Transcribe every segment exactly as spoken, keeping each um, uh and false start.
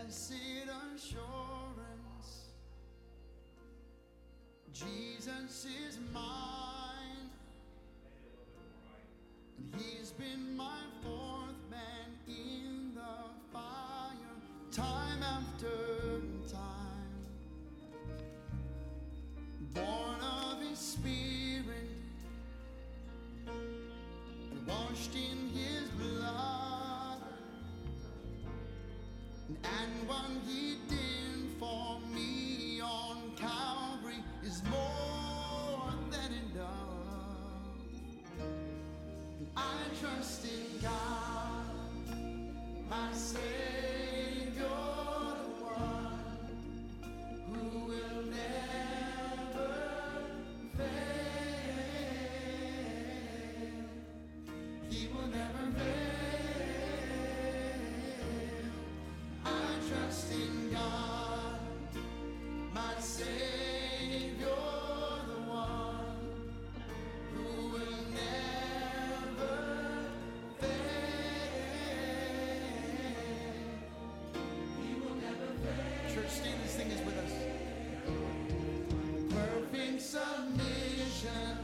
Blessed assurance, Jesus is mine, and he's been my fourth man in the fire, time after time, born of his spirit, and washed in his blood, and what he did for me on Calvary is more than enough. I trust in God, my Savior, the one who will never fail. He will never fail. I trust in God, my Savior, the one who will never fail. He will never fail. Church, stand and sing this with us. Perfect submission,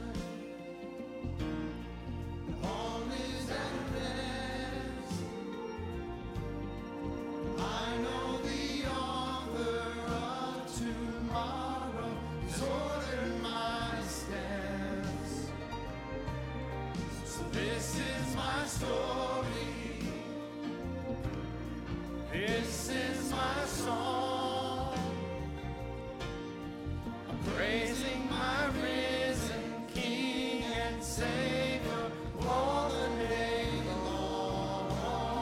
all is at rest. I know the author of tomorrow has ordered my steps. So this is my story, this is my song. I'm praising my risen King and Savior all the day long.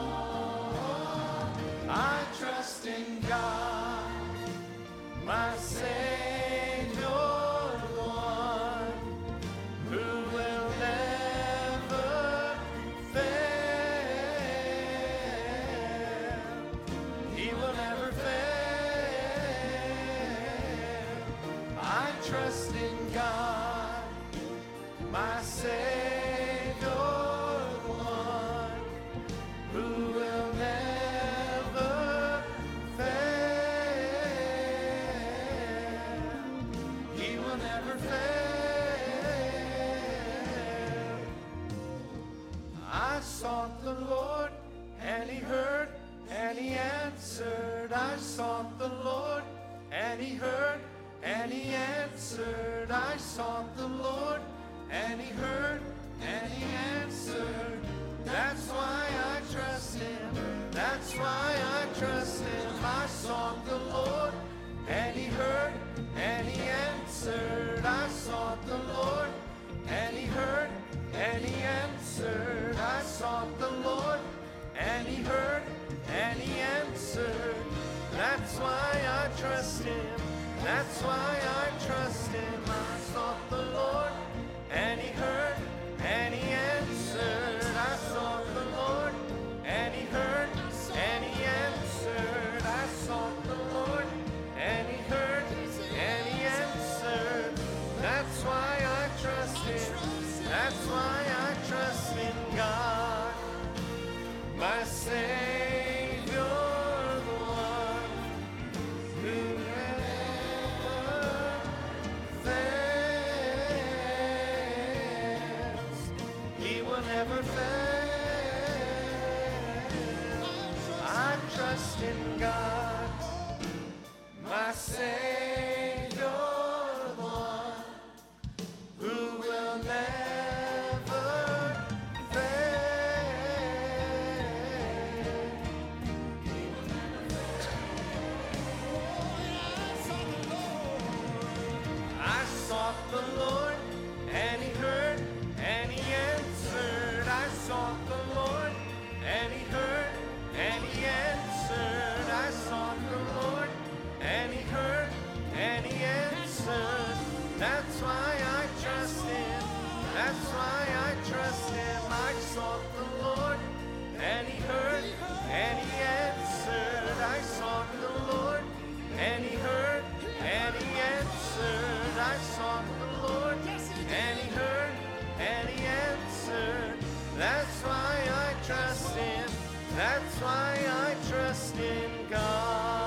I trust in God, my Savior, the one who will never fail. He will never fail. I trust in God, my Savior, the one who will never fail. He will never fail. I sought the Lord, and he heard, and he answered. I sought the Lord, and he heard, and he answered. I sought the Lord, and he heard, and he answered. That's why I trust him. That's why I trust him. I sought the Lord, and he heard, and he answered. I sought the Lord, and he heard, and he answered. I sought the Lord, and he heard, and he answered. That's why I trust him. That's why I trust him. I sought the Lord, and he heard, and he answered. I sought the Lord, and he heard, and he answered. I sought the Lord, and he heard, and he answered. That's why I trust him. That's why I trust in God, my Savior, the one who never fails. He will never fail. I trust in God, my Savior, the one who will never fail. He will never fail. I sought the Lord, and he heard, and he answered. I sought the Lord, and he heard, and he answered. I sought the Lord, and he heard, and he answered. That's why I trust him. That's why I trust him. I sought the Lord, and he heard, and he answered. I sought the Lord, and he heard, and he answered. I sought the Lord, and he heard, and he answered. That's why I trust him. That's why I trust in God.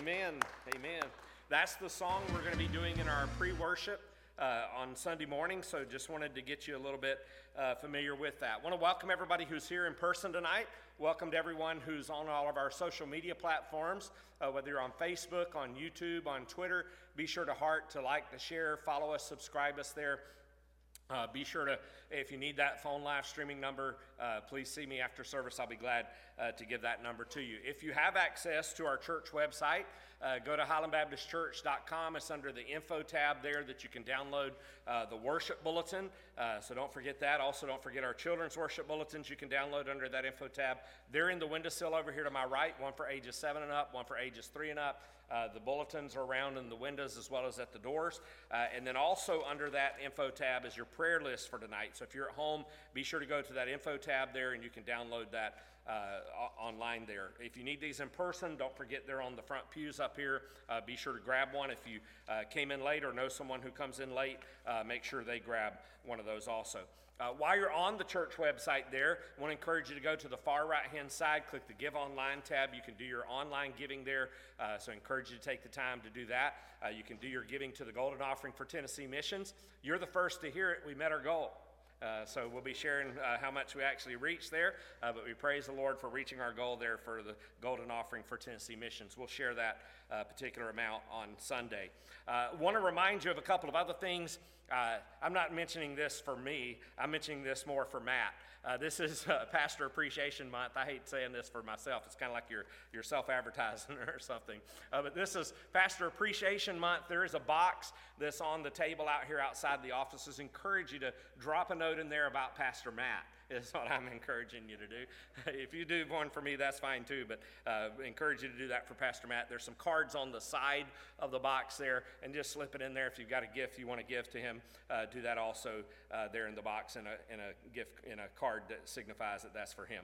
Amen. Amen. That's the song we're going to be doing in our pre-worship uh, on Sunday morning, so just wanted to get you a little bit uh, familiar with that. Want to welcome everybody who's here in person tonight. Welcome to everyone who's on all of our social media platforms, uh, whether you're on Facebook, on YouTube, on Twitter. Be sure to heart, to like, to share, follow us, subscribe us there. Uh, be sure to, if you need that phone live streaming number, uh, please see me after service. I'll be glad uh, to give that number to you. If you have access to our church website, uh, go to highland baptist church dot com. It's under the info tab there that you can download uh, the worship bulletin. Uh, so don't forget that. Also, don't forget our children's worship bulletins you can download under that info tab. They're in the windowsill over here to my right, one for ages seven and up, one for ages three and up. Uh, the bulletins are around in the windows as well as at the doors. Uh, and then also under that info tab is your prayer list for tonight. So if you're at home, be sure to go to that info tab there and you can download that uh, online there. If you need these in person, don't forget they're on the front pews up here. Uh, be sure to grab one. If you uh, came in late or know someone who comes in late, uh, make sure they grab one of those also. Uh, while you're on the church website there, I want to encourage you to go to the far right-hand side, click the Give Online tab. You can do your online giving there, uh, so I encourage you to take the time to do that. Uh, you can do your giving to the Golden Offering for Tennessee Missions. You're the first to hear it. We met our goal. Uh, so we'll be sharing uh, how much we actually reached there, uh, but we praise the Lord for reaching our goal there for the Golden Offering for Tennessee Missions. We'll share that uh, particular amount on Sunday. I uh, want to remind you of a couple of other things. Uh, I'm not mentioning this for me. I'm mentioning this more for Matt. Uh, this is uh, Pastor Appreciation Month. I hate saying this for myself. It's kind of like you're, you're self-advertising or something. Uh, but this is Pastor Appreciation Month. There is a box that's on the table out here outside the offices. Encourage you to drop a note in there about Pastor Matt. Is what I'm encouraging you to do. If you do one for me, that's fine too, but uh, encourage you to do that for Pastor Matt. There's some cards on the side of the box there, and just slip it in there. If you've got a gift you want to give to him, uh, do that also uh, there in the box in a, in a gift, in a card that signifies that that's for him.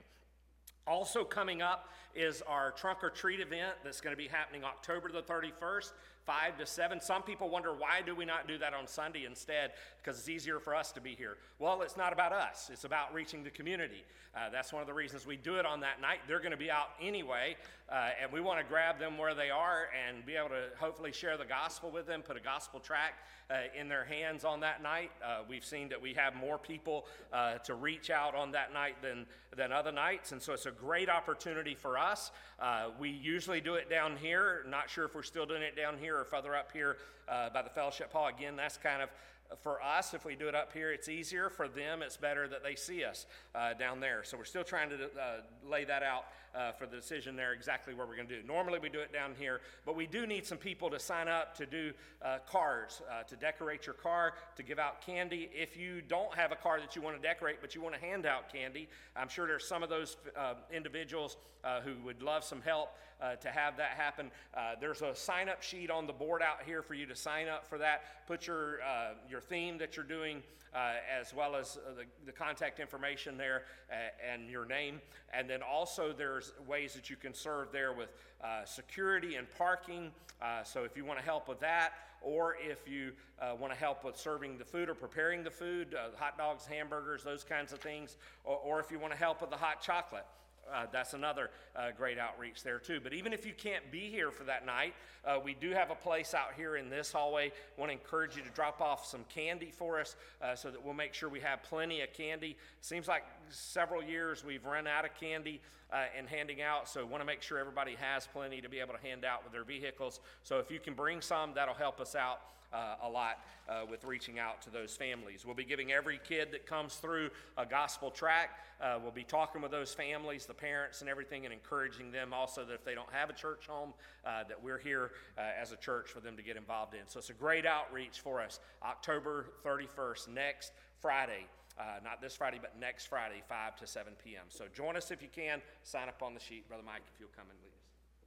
Also coming up is our Trunk or Treat event that's going to be happening October the thirty-first, five to seven. Some people wonder, why do we not do that on Sunday instead? Because it's easier for us to be here. Well, it's not about us. It's about reaching the community. Uh, that's one of the reasons we do it on that night. They're going to be out anyway, uh, and we want to grab them where they are and be able to hopefully share the gospel with them, put a gospel tract uh, in their hands on that night. Uh, we've seen that we have more people uh, to reach out on that night than, than other nights, and so it's a great opportunity for us. Uh, we usually do it down here. Not sure if we're still doing it down here or further up here uh, by the fellowship hall. Again, that's kind of for us. If we do it up here, it's easier. For them, it's better that they see us uh, down there. So we're still trying to uh, lay that out uh, for the decision there, exactly where we're going to do it. Normally we do it down here, but we do need some people to sign up to do uh, cars, uh, to decorate your car, to give out candy. If you don't have a car that you want to decorate, but you want to hand out candy, I'm sure there's some of those uh, individuals uh, who would love some help Uh, to have that happen. Uh, there's a sign-up sheet on the board out here for you to sign up for that. Put your uh, your theme that you're doing uh, as well as uh, the, the contact information there uh, and your name. And then also there's ways that you can serve there with uh, security and parking. Uh, so if you want to help with that, or if you uh, want to help with serving the food or preparing the food, uh, hot dogs, hamburgers, those kinds of things, or, or if you want to help with the hot chocolate. Uh, that's another uh, great outreach there too. But even if you can't be here for that night, uh, we do have a place out here in this hallway. Want to encourage you to drop off some candy for us uh, so that we'll make sure we have plenty of candy. Seems like several years we've run out of candy uh, and handing out, so want to make sure everybody has plenty to be able to hand out with their vehicles. So if you can bring some, that'll help us out Uh, a lot uh, with reaching out to those families. We'll be giving every kid that comes through a gospel tract. Uh, we'll be talking with those families, the parents and everything, and encouraging them also that if they don't have a church home, uh, that we're here uh, as a church for them to get involved in. So it's a great outreach for us. October thirty-first, next Friday. Uh, not this Friday, but next Friday, five to seven p.m. So join us if you can. Sign up on the sheet. Brother Mike, if you'll come and lead us.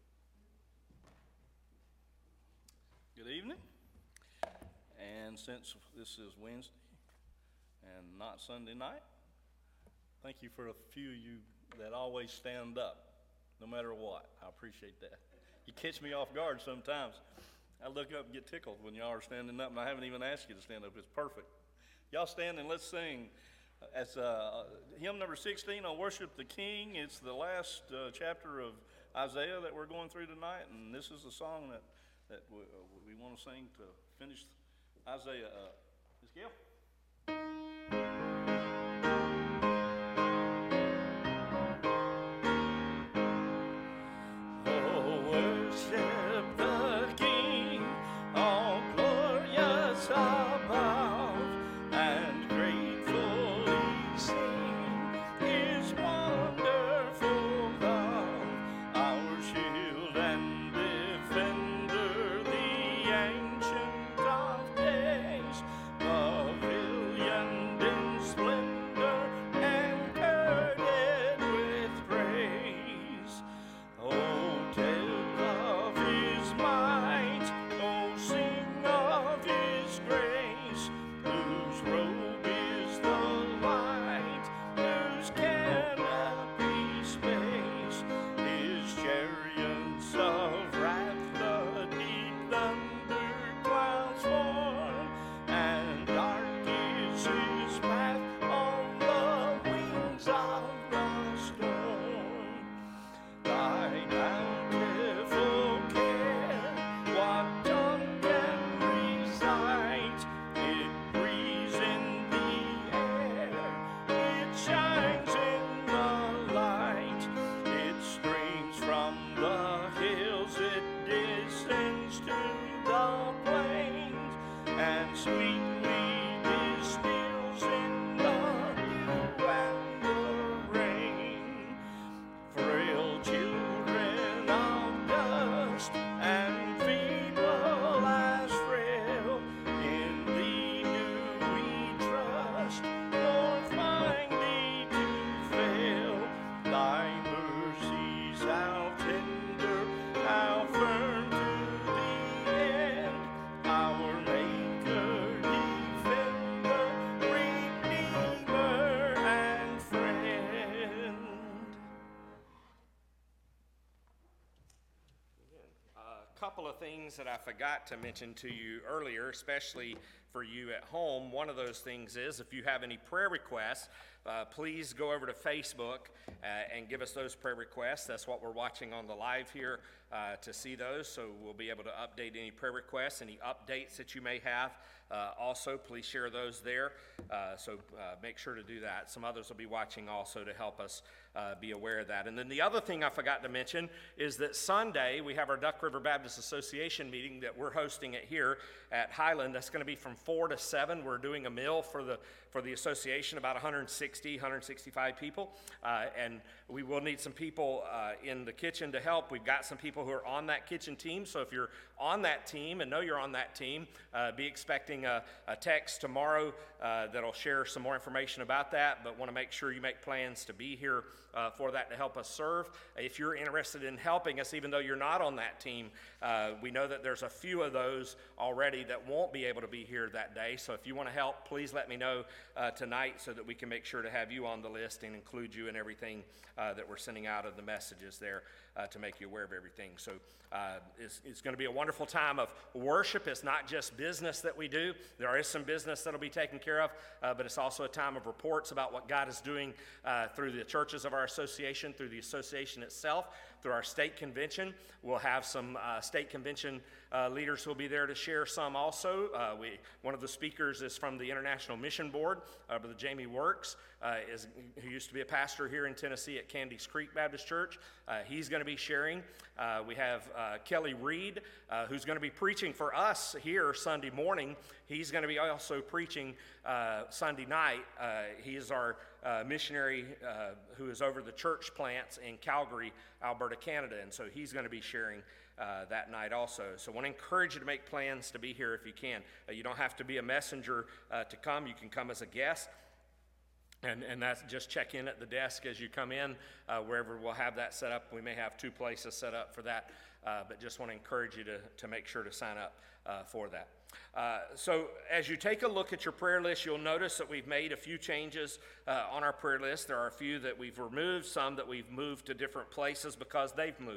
Good evening. And since this is Wednesday and not Sunday night, thank you for a few of you that always stand up, no matter what. I appreciate that. You catch me off guard sometimes. I look up and get tickled when y'all are standing up, and I haven't even asked you to stand up. It's perfect. Y'all stand and let's sing. As uh, hymn number sixteen on Worship the King. It's the last uh, chapter of Isaiah that we're going through tonight, and this is the song that, that we, uh, we want to sing to finish Isaiah up. Miss Gail? Oh, worship the King, all glorious above, and gratefully sing His wonderful love. Our shield and defender, the Ancient of Days, pavilioned in splendor and girded with praise. Oh, tell of His might, oh, sing of His grace, whose robe is the light, whose canopy space, His chariots of wrath the deep thunder clouds form, and dark is His path on the wings of the storm. Thy bountiful care, what tongue can recite? It breathes in the air, it shines in the light, it streams from the hills, it descends to the plains, and sweetly distills in the dew and the rain. Frail children of dust and feeble as frail, in Thee do we trust, nor find Thee to fail. Thy mercies how tender, how firm to the end, our Maker, Defender, Redeemer, and Friend. A couple of things that I forgot to mention to you earlier, especially for you at home. One of those things is if you have any prayer requests, uh, please go over to Facebook uh, and give us those prayer requests. That's what we're watching on the live here uh, to see those, so we'll be able to update any prayer requests, any updates that you may have. Uh, also, please share those there, uh, so uh, make sure to do that. Some others will be watching also to help us uh, be aware of that. And then the other thing I forgot to mention is that Sunday we have our Duck River Baptist Association meeting that we're hosting it here at Highland. That's going to be from four to seven. We're doing a meal for the for the association, about one hundred sixty, one hundred sixty-five people, uh, and we will need some people uh, in the kitchen to help. We've got some people who are on that kitchen team, so if you're on that team and know you're on that team, uh, be expecting a, a text tomorrow uh, that'll share some more information about that, but want to make sure you make plans to be here uh, for that to help us serve. If you're interested in helping us, even though you're not on that team, uh, we know that there's a few of those already that won't be able to be here that day, so if you want to help, please let me know uh, tonight so that we can make sure to have you on the list and include you in everything uh, that we're sending out of the messages there uh, to make you aware of everything. So uh, it's, it's going to be a wonderful time of worship. It's not just business that we do. There is some business that'll be taken care of, uh, but it's also a time of reports about what God is doing uh, through the churches of our association, through the association itself, through our state convention. We'll have some uh, state convention uh, leaders who will be there to share some also. Uh, we, one of the speakers is from the International Mission Board, uh, Brother Jamie Works, uh, is, who used to be a pastor here in Tennessee at Candies Creek Baptist Church. Uh, he's going to be sharing. Uh, we have uh, Kelly Reed, uh, who's going to be preaching for us here Sunday morning. He's going to be also preaching uh, Sunday night. Uh, he is our uh, missionary uh, who is over the church plants in Calgary, Alberta, Canada, and so he's going to be sharing uh, that night also. So I want to encourage you to make plans to be here if you can. Uh, you don't have to be a messenger uh, to come. You can come as a guest. And, and that's just check in at the desk as you come in, uh, wherever we'll have that set up. We may have two places set up for that, uh, but just want to encourage you to, to make sure to sign up uh, for that. Uh, so as you take a look at your prayer list, you'll notice that we've made a few changes uh, on our prayer list. There are a few that we've removed, some that we've moved to different places because they've moved.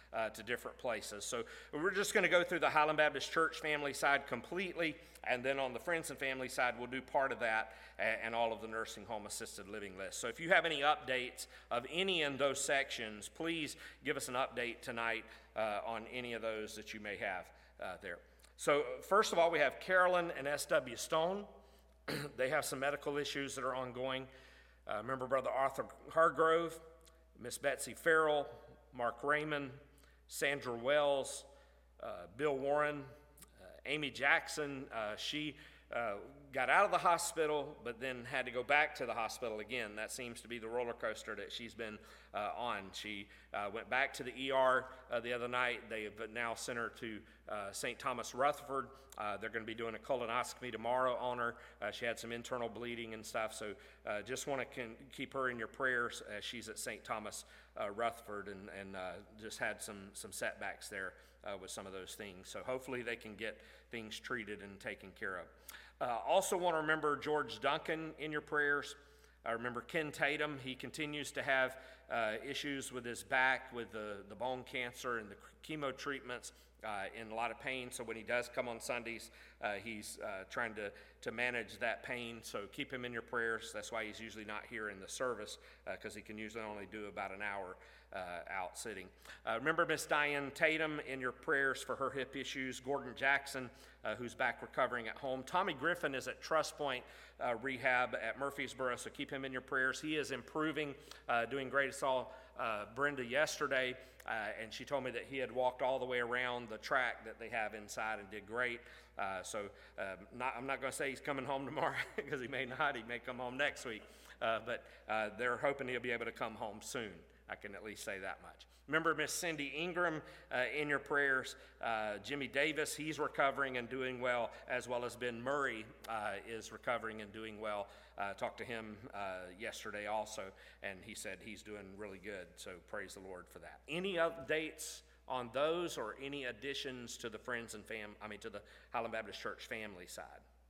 uh, to different places. So we're just going to go through the Highland Baptist Church family side completely, and then on the friends and family side, we'll do part of that and, and all of the nursing home assisted living list. So if you have any updates of any in those sections, please give us an update tonight uh, on any of those that you may have uh, there. So first of all, we have Carolyn and S W Stone. They have some medical issues that are ongoing. Uh, remember Brother Arthur Hargrove, Miss Betsy Farrell, Mark Raymond, Sandra Wells, uh, Bill Warren, uh, Amy Jackson. Uh, she uh, got out of the hospital, but then had to go back to the hospital again. That seems to be the roller coaster that she's been uh, on. She uh, went back to the E R uh, the other night. They have now sent her to uh, Saint Thomas Rutherford. Uh, they're going to be doing a colonoscopy tomorrow on her. Uh, she had some internal bleeding and stuff, so uh, just want to keep her in your prayers as she's at Saint Thomas uh, Rutherford and, and uh, just had some, some setbacks there uh, with some of those things. So hopefully they can get things treated and taken care of. Uh, also want to remember George Duncan in your prayers. I remember Ken Tatum. He continues to have uh, issues with his back, with the, the bone cancer and the chemo treatments, uh, in a lot of pain. So when he does come on Sundays, uh, he's uh, trying to, to manage that pain. So keep him in your prayers. That's why he's usually not here in the service, because uh, he can usually only do about an hour uh, out sitting. Uh, remember Miss Diane Tatum in your prayers for her hip issues. Gordon Jackson, uh, who's back recovering at home. Tommy Griffin is at Trust Point uh, Rehab at Murfreesboro, so keep him in your prayers. He is improving, uh, doing great. I saw uh, Brenda yesterday, uh, and she told me that he had walked all the way around the track that they have inside and did great. Uh, so uh, not, I'm not going to say he's coming home tomorrow, because he may not. He may come home next week. Uh, but uh, they're hoping he'll be able to come home soon. I can at least say that much. Remember Miss Cindy Ingram uh, in your prayers. Uh, Jimmy Davis, he's recovering and doing well, as well as Ben Murray uh, is recovering and doing well. Uh, talked to him uh, yesterday also, and he said he's doing really good, so praise the Lord for that. Any updates on those or any additions to the friends and fam, I mean to the Highland Baptist Church family side?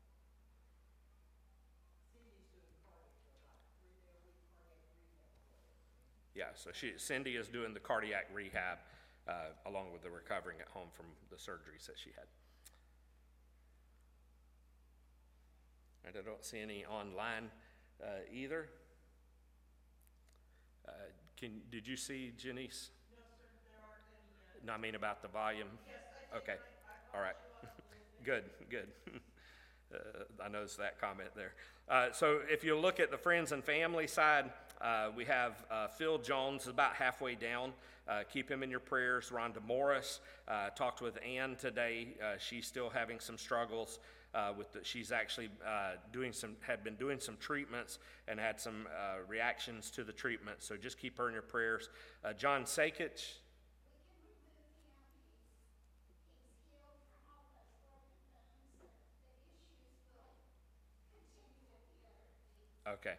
Yeah, so she, Cindy is doing the cardiac rehab uh, along with the recovering at home from the surgeries that she had. And I don't see any online uh, either. Uh, can, did you see Janice? No, sir, there aren't any yet. No, I mean about the volume? Yes, I did. Okay, I- I all right. called you up. Good, good. Uh, I noticed that comment there. Uh, so if you look at the friends and family side, uh, we have uh, Phil Jones, about halfway down. Uh, keep him in your prayers. Rhonda Morris, uh, talked with Ann today. Uh, she's still having some struggles. Uh, with the, she's actually uh, doing some, had been doing some treatments and had some uh, reactions to the treatment. So just keep her in your prayers. Uh, John Sakich. Okay.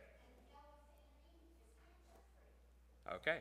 Okay.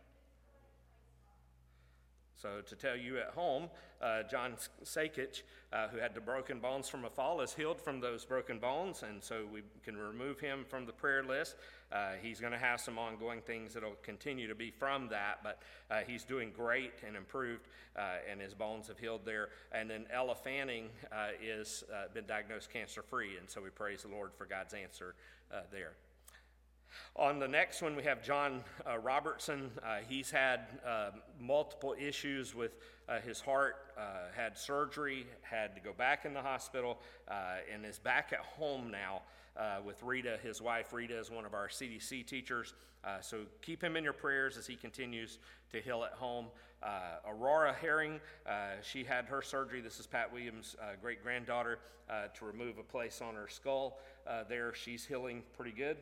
So to tell you at home, uh, John Sakich, uh, who had the broken bones from a fall, is healed from those broken bones, and so we can remove him from the prayer list. Uh, he's going to have some ongoing things that will continue to be from that, but uh, he's doing great and improved, uh, and his bones have healed there. And then Ella Fanning uh, is uh, been diagnosed cancer-free, and so we praise the Lord for God's answer uh, there. On the next one, we have John uh, Robertson. Uh, he's had uh, multiple issues with uh, his heart, uh, had surgery, had to go back in the hospital, uh, and is back at home now uh, with Rita, his wife. Rita is one of our C D C teachers, uh, so keep him in your prayers as he continues to heal at home. Uh, Aurora Herring, uh, she had her surgery. This is Pat Williams' uh, great-granddaughter, uh, to remove a place on her skull uh, there. She's healing pretty good.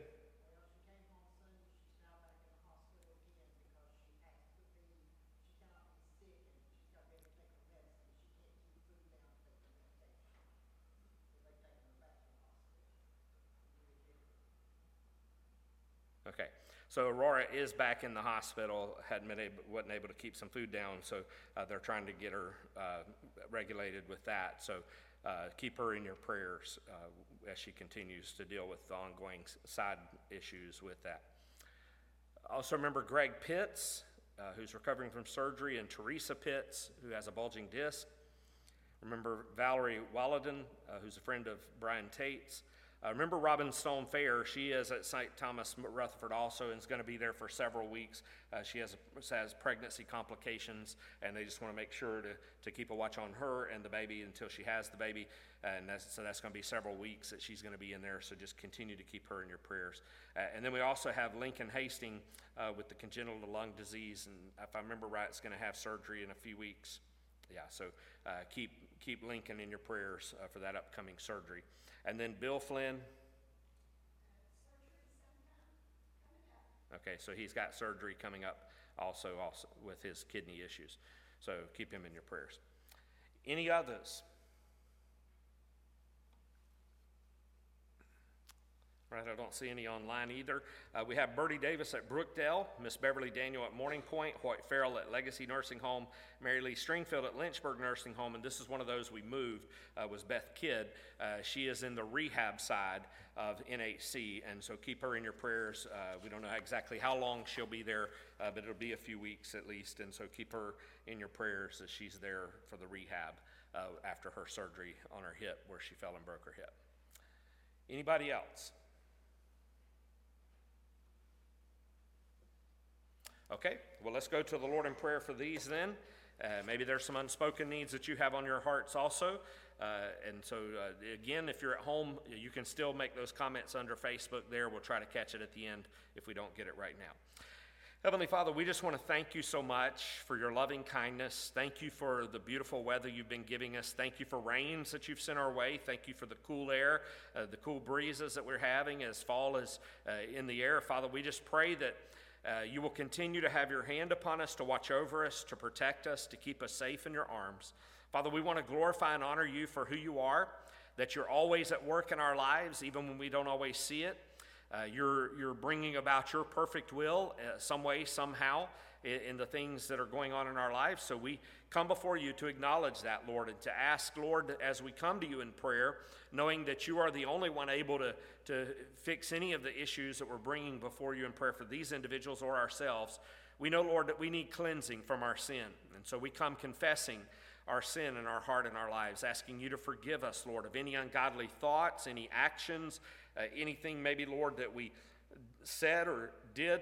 Okay, so Aurora is back in the hospital, hadn't been able, wasn't able to keep some food down, so uh, they're trying to get her uh, regulated with that. So uh, keep her in your prayers uh, as she continues to deal with the ongoing side issues with that. Also remember Greg Pitts uh, who's recovering from surgery, and Teresa Pitts, who has a bulging disc. Remember Valerie Walladon, uh, who's a friend of Brian Tate's. Uh, remember Robin Stone Fair. She is at Saint Thomas Rutherford also and is going to be there for several weeks. Uh, she has a, has pregnancy complications, and they just want to make sure to, to keep a watch on her and the baby until she has the baby. And that's, so that's going to be several weeks that she's going to be in there, so just continue to keep her in your prayers. Uh, and then we also have Lincoln Hastings uh, with the congenital lung disease, and if I remember right, it's going to have surgery in a few weeks. Yeah, so uh, keep keep Lincoln in your prayers uh, for that upcoming surgery. And then Bill Flynn. Okay, so he's got surgery coming up also, also with his kidney issues. So keep him in your prayers. Any others? Right, I don't see any online either. Uh, we have Bertie Davis at Brookdale, Miss Beverly Daniel at Morning Point, Hoyt Farrell at Legacy Nursing Home, Mary Lee Stringfield at Lynchburg Nursing Home, and this is one of those we moved, uh, was Beth Kidd. Uh, she is in the rehab side of N H C, and so keep her in your prayers. Uh, we don't know exactly how long she'll be there, uh, but it'll be a few weeks at least, and so keep her in your prayers as she's there for the rehab uh, after her surgery on her hip where she fell and broke her hip. Anybody else? Okay, well, let's go to the Lord in prayer for these then. Uh, maybe there's some unspoken needs that you have on your hearts also. Uh, and so, uh, again, if you're at home, you can still make those comments under Facebook there. We'll try to catch it at the end if we don't get it right now. Heavenly Father, we just want to thank you so much for your loving kindness. Thank you for the beautiful weather you've been giving us. Thank you for rains that you've sent our way. Thank you for the cool air, uh, the cool breezes that we're having as fall is uh, in the air. Father, we just pray that Uh, you will continue to have your hand upon us, to watch over us, to protect us, to keep us safe in your arms. Father, we want to glorify and honor you for who you are, that you're always at work in our lives, even when we don't always see it. Uh, you're, you're bringing about your perfect will uh, some way, somehow, in, in the things that are going on in our lives. So we come before you to acknowledge that, Lord, and to ask, Lord, as we come to you in prayer, knowing that you are the only one able to, to fix any of the issues that we're bringing before you in prayer for these individuals or ourselves. We know, Lord, that we need cleansing from our sin. And so we come confessing our sin in our heart and our lives, asking you to forgive us, Lord, of any ungodly thoughts, any actions, uh, anything maybe, Lord, that we said or did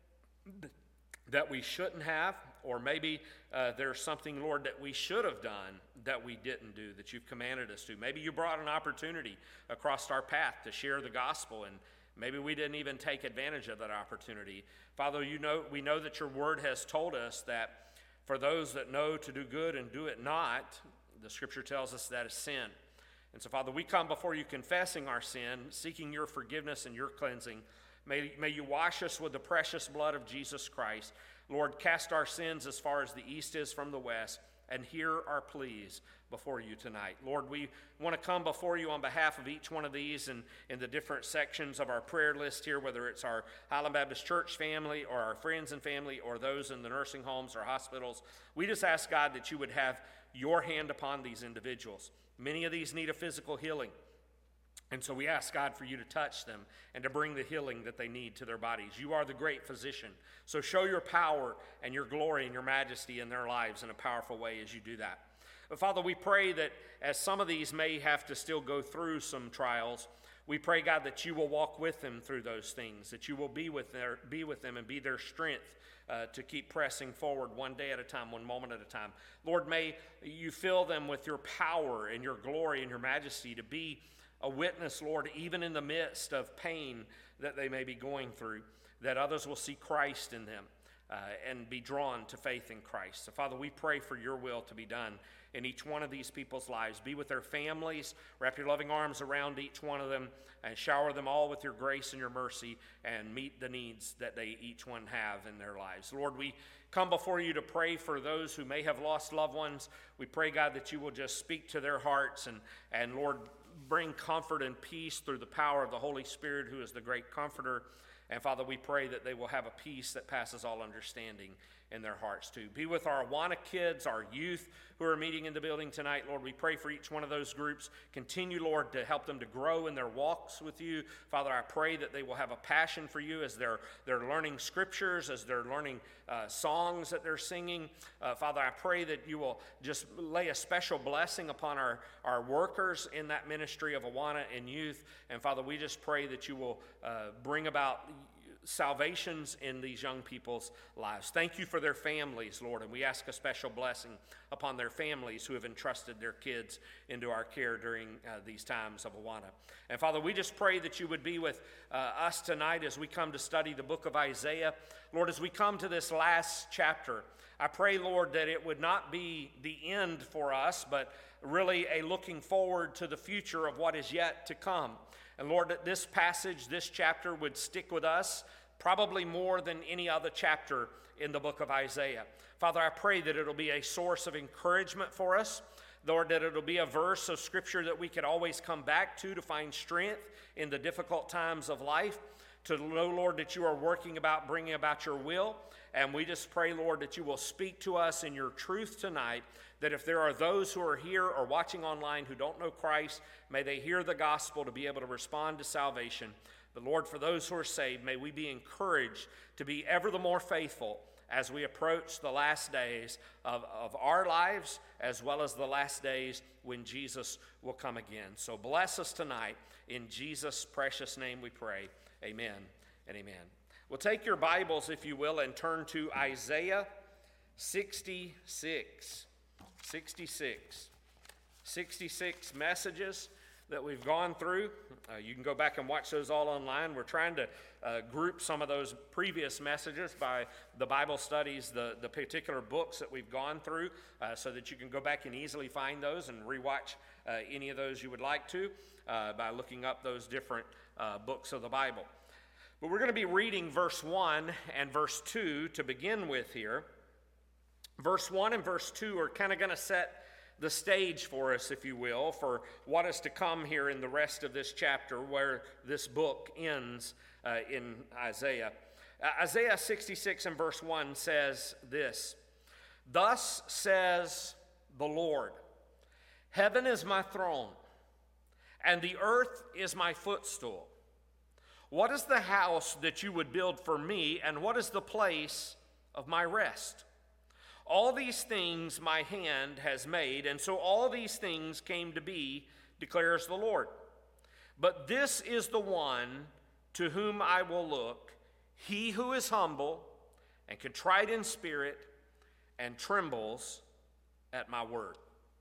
that we shouldn't have, or maybe uh, there's something, Lord, that we should have done that we didn't do, that you've commanded us to. Maybe you brought an opportunity across our path to share the gospel, and maybe we didn't even take advantage of that opportunity. Father, you know, we know that your word has told us that for those that know to do good and do it not, the scripture tells us that is sin. And so, Father, we come before you confessing our sin, seeking your forgiveness and your cleansing. May, may you wash us with the precious blood of Jesus Christ. Lord, cast our sins as far as the east is from the west, and hear our pleas before you tonight. Lord, we want to come before you on behalf of each one of these and in the different sections of our prayer list here, whether it's our Highland Baptist Church family or our friends and family or those in the nursing homes or hospitals. We just ask, God, that you would have your hand upon these individuals. Many of these need a physical healing. And so we ask, God, for you to touch them and to bring the healing that they need to their bodies. You are the great physician. So show your power and your glory and your majesty in their lives in a powerful way as you do that. But Father, we pray that as some of these may have to still go through some trials, we pray, God, that you will walk with them through those things, that you will be with, their, be with them and be their strength uh, to keep pressing forward one day at a time, one moment at a time. Lord, may you fill them with your power and your glory and your majesty to be a witness, Lord, even in the midst of pain that they may be going through, that others will see Christ in them uh, and be drawn to faith in Christ. So, Father, we pray for your will to be done in each one of these people's lives. Be with their families, wrap your loving arms around each one of them, and shower them all with your grace and your mercy, and meet the needs that they each one have in their lives. Lord, we come before you to pray for those who may have lost loved ones. We pray, God, that you will just speak to their hearts and, and Lord, bring comfort and peace through the power of the Holy Spirit, who is the great comforter. And Father, we pray that they will have a peace that passes all understanding in their hearts too. Be with our Awana kids, our youth who are meeting in the building tonight. Lord, we pray for each one of those groups. Continue, Lord, to help them to grow in their walks with you. Father, I pray that they will have a passion for you as they're, they're learning scriptures, as they're learning uh, songs that they're singing. Uh, Father, I pray that you will just lay a special blessing upon our, our workers in that ministry of Awana and youth. And Father, we just pray that you will uh, bring about salvations in these young people's lives. Thank you for their families, Lord, and we ask a special blessing upon their families who have entrusted their kids into our care during uh, these times of Awana. And Father, we just pray that you would be with uh, us tonight as we come to study the book of Isaiah. Lord, as we come to this last chapter, I pray, Lord, that it would not be the end for us, but really a looking forward to the future of what is yet to come. And Lord, that this passage, this chapter would stick with us probably more than any other chapter in the book of Isaiah. Father, I pray that it'll be a source of encouragement for us. Lord, that it'll be a verse of scripture that we could always come back to to find strength in the difficult times of life. To know, Lord, that you are working about bringing about your will. And we just pray, Lord, that you will speak to us in your truth tonight, that if there are those who are here or watching online who don't know Christ, may they hear the gospel to be able to respond to salvation. But Lord, for those who are saved, may we be encouraged to be ever the more faithful as we approach the last days of, of our lives, as well as the last days when Jesus will come again. So bless us tonight. In Jesus' precious name we pray. Amen and amen. Well, take your Bibles, if you will, and turn to Isaiah sixty-six. sixty-six. sixty-six messages that we've gone through. Uh, you can go back and watch those all online. We're trying to uh, group some of those previous messages by the Bible studies, the, the particular books that we've gone through, uh, so that you can go back and easily find those and rewatch uh, any of those you would like to uh, by looking up those different uh, books of the Bible. But we're going to be reading verse one and verse two to begin with here. Verse one and verse two are kind of going to set the stage for us, if you will, for what is to come here in the rest of this chapter where this book ends uh, in Isaiah. Uh, Isaiah sixty-six and verse one says this: "Thus says the Lord, heaven is my throne, and the earth is my footstool. What is the house that you would build for me, and what is the place of my rest? All these things my hand has made, and so all these things came to be, declares the Lord. But this is the one to whom I will look, he who is humble and contrite in spirit and trembles at my word."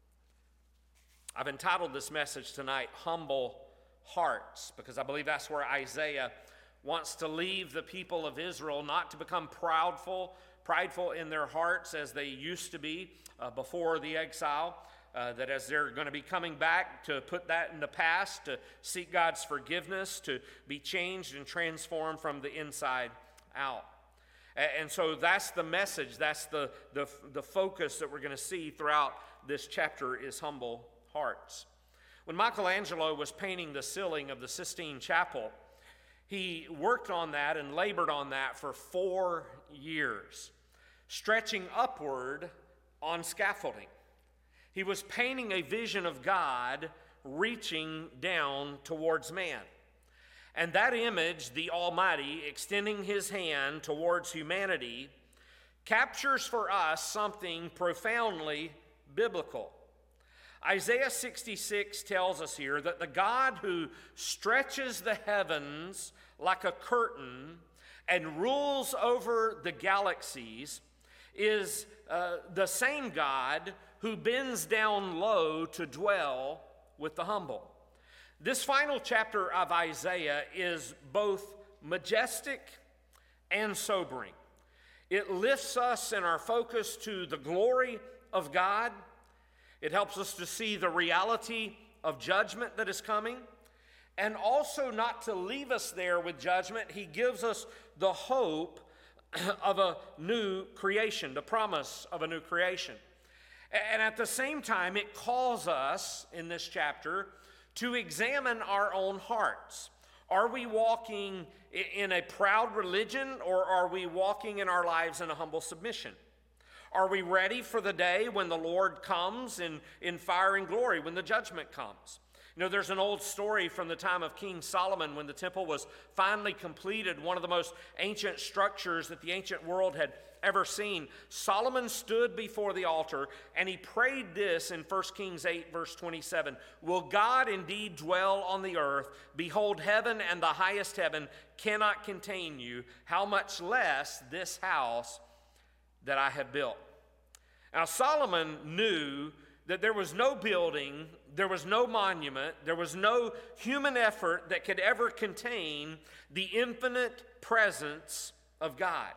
I've entitled this message tonight, Humble Hearts, because I believe that's where Isaiah wants to leave the people of Israel, not to become proudful, prideful in their hearts as they used to be uh, before the exile, uh, that as they're going to be coming back to put that in the past, to seek God's forgiveness, to be changed and transformed from the inside out. And, and so that's the message, that's the, the, the focus that we're going to see throughout this chapter is humble hearts. When Michelangelo was painting the ceiling of the Sistine Chapel, he worked on that and labored on that for four years, stretching upward on scaffolding. He was painting a vision of God reaching down towards man. And that image, the Almighty extending his hand towards humanity, captures for us something profoundly biblical. Isaiah sixty-six tells us here that the God who stretches the heavens like a curtain and rules over the galaxies is uh, the same God who bends down low to dwell with the humble. This final chapter of Isaiah is both majestic and sobering. It lifts us in our focus to the glory of God. It helps us to see the reality of judgment that is coming. And also not to leave us there with judgment, he gives us the hope of a new creation, the promise of a new creation. And at the same time, it calls us in this chapter to examine our own hearts. Are we walking in a proud religion, or are we walking in our lives in a humble submission? Are we ready for the day when the Lord comes in, in fire and glory, when the judgment comes? You know, there's an old story from the time of King Solomon when the temple was finally completed, one of the most ancient structures that the ancient world had ever seen. Solomon stood before the altar and he prayed this in First Kings eight, verse twenty-seven. Will God indeed dwell on the earth? Behold, heaven and the highest heaven cannot contain you. How much less this house that I have built? Now, Solomon knew that there was no building, there was no monument, there was no human effort that could ever contain the infinite presence of God.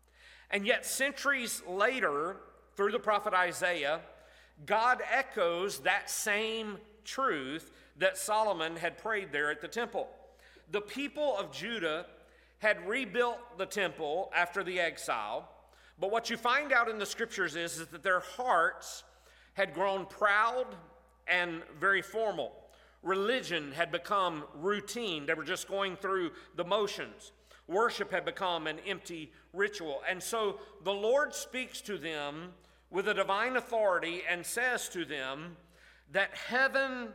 And yet, centuries later, through the prophet Isaiah, God echoes that same truth that Solomon had prayed there at the temple. The people of Judah had rebuilt the temple after the exile, but what you find out in the scriptures is, is that their hearts had grown proud and very formal. Religion had become routine. They were just going through the motions. Worship had become an empty ritual. And so the Lord speaks to them with a divine authority and says to them that heaven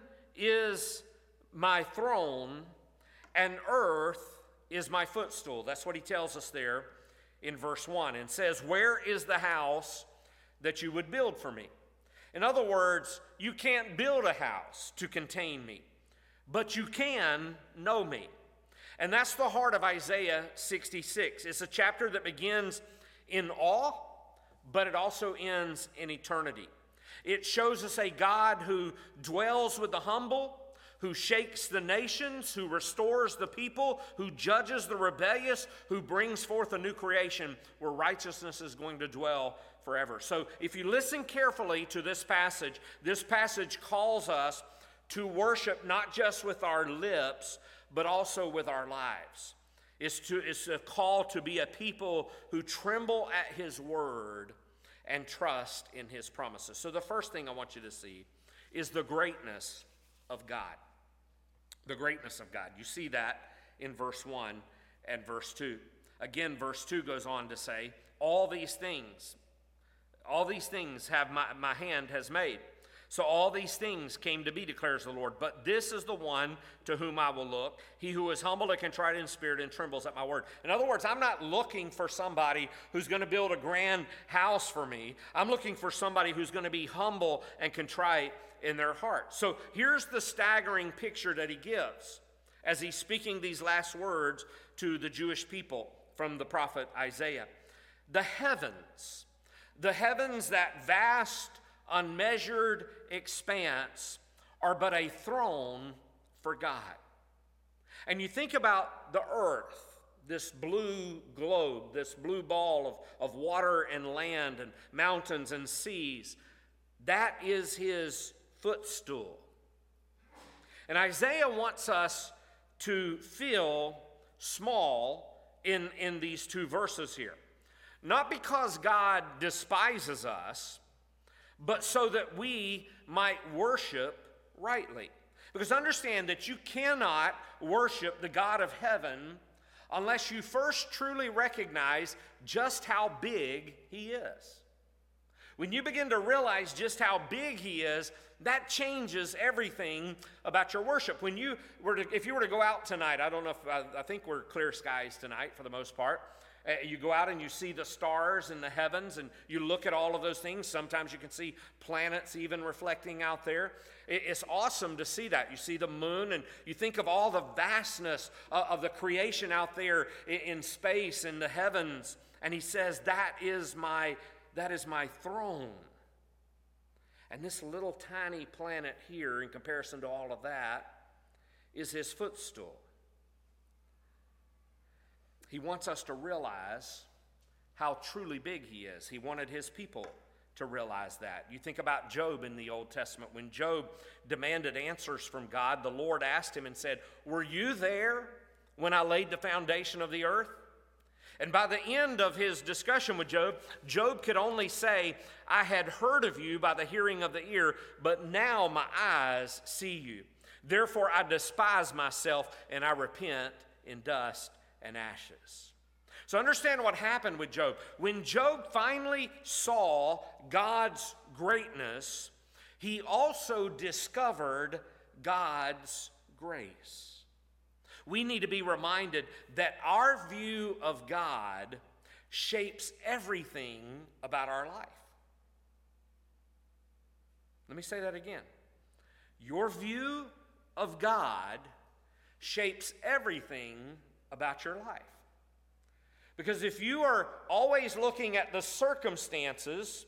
is my throne and earth is my footstool. That's what he tells us there in verse one, and says, where is the house that you would build for me? In other words, you can't build a house to contain me, but you can know me. And that's the heart of Isaiah sixty-six. It's a chapter that begins in awe, but it also ends in eternity. It shows us a God who dwells with the humble, who shakes the nations, who restores the people, who judges the rebellious, who brings forth a new creation where righteousness is going to dwell forever. So if you listen carefully to this passage, this passage calls us to worship not just with our lips, but also with our lives. It's, to, it's a call to be a people who tremble at his word and trust in his promises. So the first thing I want you to see is the greatness of God. The greatness of God. You see that in verse one and verse two. Again, verse two goes on to say, all these things, all these things have my, my hand has made. So all these things came to be, declares the Lord. But this is the one to whom I will look, he who is humble and contrite in spirit and trembles at my word. In other words, I'm not looking for somebody who's going to build a grand house for me. I'm looking for somebody who's going to be humble and contrite in their heart. So here's the staggering picture that he gives as he's speaking these last words to the Jewish people from the prophet Isaiah. The heavens, the heavens, that vast, unmeasured expanse, are but a throne for God. And you think about the earth, this blue globe, this blue ball of, of water and land and mountains and seas, that is his footstool. And Isaiah wants us to feel small in, in these two verses here. Not because God despises us, but so that we might worship rightly. Because understand that you cannot worship the God of heaven unless you first truly recognize just how big he is. When you begin to realize just how big he is, that changes everything about your worship. When you were to, if you were to go out tonight, I don't know if, I, I think we're clear skies tonight for the most part. Uh, you go out and you see the stars in the heavens and you look at all of those things. Sometimes you can see planets even reflecting out there. It, it's awesome to see that. You see the moon and you think of all the vastness uh, of the creation out there in, in space, in the heavens. And he says, that is my, that is my throne. And this little tiny planet here, in comparison to all of that, is his footstool. He wants us to realize how truly big he is. He wanted his people to realize that. You think about Job in the Old Testament. When Job demanded answers from God, the Lord asked him and said, were you there when I laid the foundation of the earth? And by the end of his discussion with Job, Job could only say, I had heard of you by the hearing of the ear, but now my eyes see you. Therefore I despise myself, and I repent in dust and ashes. So understand what happened with Job. When Job finally saw God's greatness, he also discovered God's grace. We need to be reminded that our view of God shapes everything about our life. Let me say that again. Your view of God shapes everything about your life. Because if you are always looking at the circumstances